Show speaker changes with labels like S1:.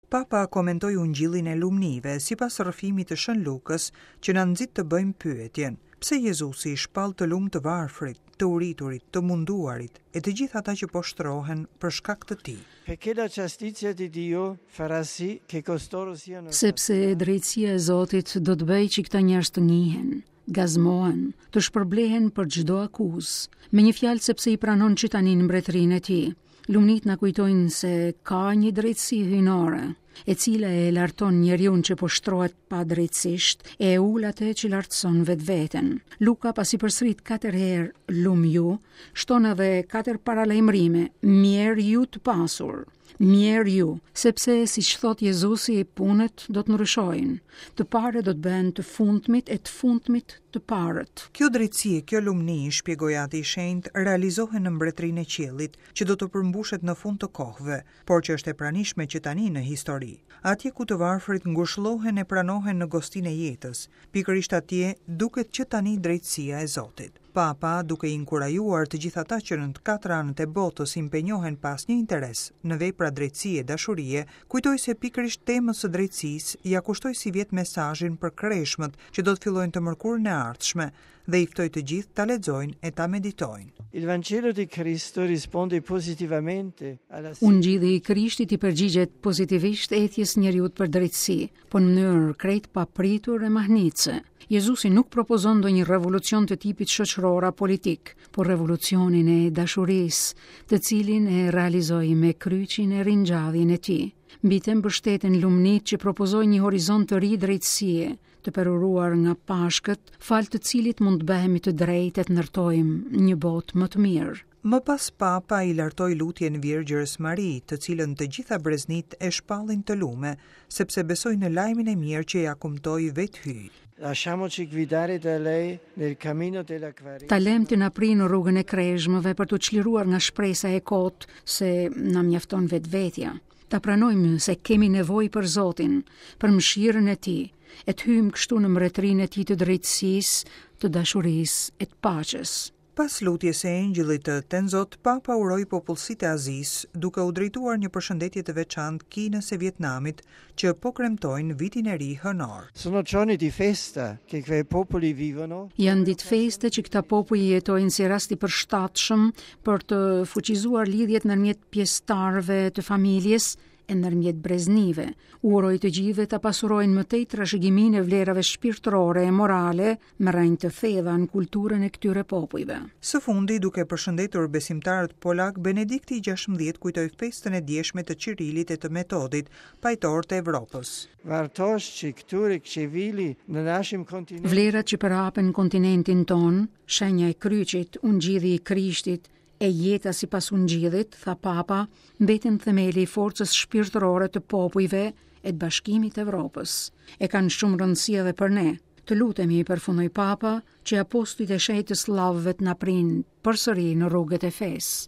S1: Papa komentoi ungjillin e lumnive sipas rrëfimit të Shën Lukës që na nxit të bëjmë pyetjen: pse Jezusi shpall të lumë të varfrit, të uriturit, të munduarit e të gjithë ata që po shtrohen për shkak të tij?
S2: Perché la giustizia di Dio farà sì che costoro siano
S3: Sepse drejtësia e Zotit do të bëjë që këta njerëz të njihen, gazmohen, të shpërblehen për çdo akuzë. Me një fjalë, sepse i pranon që tani në mbretërinë e tij. Lumnit na kujtojnë se ka një drejtësi hyjnore, e cila e larton njeriun që po shtrohet pa drejtësisht, e ul atë që lartëson vetveten. Luka pasi përsërit 4 herë lum ju, shton edhe 4 paralajmërime: mirë ju të pasur, mirë ju, sepse siç thot Jezusi, punët do të ndryshojnë. Të parë do të bëhen të fundmit e të fundmit të parët.
S1: Kjo drejtësi, kjo lumni, shpjegoi Ati i Shenjtë, realizohen në mbretërinë e qiellit, që do të përmbushet në fund të kohëve, por që është e pranishme që tani në histori. Atje ku të varfrit ngushëllohen e pranohen në gostinë e jetës, pikërisht atje duket që tani drejtësia e Zotit. Papa, duke i inkurajuar të gjithë ata që në të 4 anët e botës impenjohen pas një interes në vepra drejtësie e dashurie, kujtoi se pikërisht temës së drejtësisë ja kushtoi si vjet mesazhin për kreshmët që do të fillojnë të mërkurën e ardhshme dhe i ftoi të gjithë ta lexojnë e ta meditojnë.
S2: Il Vangelo di Cristo risponde positivamente alla
S3: Ungjilli i Krishtit i përgjigjet pozitivisht ethjes njeriut për drejtësi, po në mënyrë krejt papritur e mahnitse. Jezusi nuk propozon ndonjë revolucion të tipit shoqëror apo politik, por revolucionin e dashurisë, të cilin e realizoi me kryqin e ringjalljen e tij. Mbi të mbështeten lumnit që propozoi një horizont të ri drejtësie, të peruruar nga pashkët, fal të cilit mund të bëhemi të drejtë e të ndërtojmë një botë më të mirë.
S1: Më pas Papa i lartoi lutjen Virgjës Mari, të cilën të gjitha breznit e shpallin të lume, sepse besojnë në lajmin e mirë që ja kumtoi vetë hyj.
S2: Lasciamoci guidare da lei nel cammino della
S3: Ta
S2: Quaresima.
S3: lem të na prinë në rrugën e kreshmëve për të çliruar nga shpresa e kotë se na mjafton vetvetja. Ta pranojmë se kemi nevojë për Zotin, për mëshirën e tij, e të hyjmë kështu në mbretërinë e tij të drejtësisë, të dashurisë e të paqes.
S1: Pas lutjes së engjëllit të Tenzot, Papa uroi popullsitë e Azisë, duke u drejtuar një përshëndetje të veçantë Kinës e Vietnamit, që po kremtojnë vitin e ri hënor.
S2: Sono giorni di festa che quei popoli vivono.
S3: Janë ditë feste që këta popull jetojnë si rast i përshtatshëm për të fuqizuar lidhjet ndërmjet pjesëtarëve të familjes e ndërmjet breznive. Uroj të gjithëve ta pasurojnë më tej trashëgiminë e vlerave shpirtërore e morale me rënë të thella në kulturën e këtyre popujve.
S1: Së fundi, duke përshëndetur besimtarët polak, Benedikti XVI kujtoi festën e djeshme të Çirilit e të Metodit, pajtor të Evropës.
S2: Wartości, które krzywili na naszym kontynencie.
S3: Vlerat që përhapen kontinentin ton, shenja e kryqit, ungjilli i Krishtit, e jeta sipas ungjillit, tha Papa, mbeten themeli i forcës shpirtërore të popujve e të bashkimit të Evropës. E kanë shumë rëndësi edhe për ne. Të lutemi, përfundoi Papa, që apostujt e shenjtës slavëve të na prinë përsëri në rrugët e fesë.